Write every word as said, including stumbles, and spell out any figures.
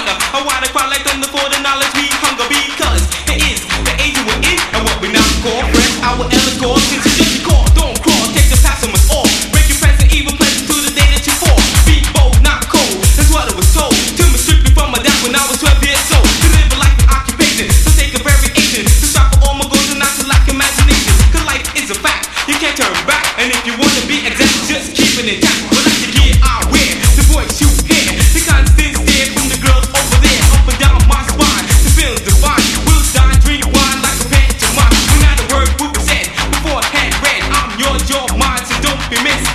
honor. I wanna cry like thunder for the knowledge we hunger, because it is the age we're in, and what we now call fresh. Our elegance, since you just call, don't crawl, take the past on us all. Break your present, even present to the day that you fall. Be bold, not cold, that's what I was told. To me strictly from my dad when I was twelve years old. To live a life of occupation, so take a variation. To strive for all my goals and not to lack imagination. Cause life is a fact, you can't turn back. And if you wanna be exact, just keep it intact. But like the gear I wear, the voice you hear, the constant stare from the girls over there, up and down my spine. The feeling's divine, we'll die, drink wine like a pantomime. When not a word will be said, before hand read, I'm yours, your mine, so don't be missed.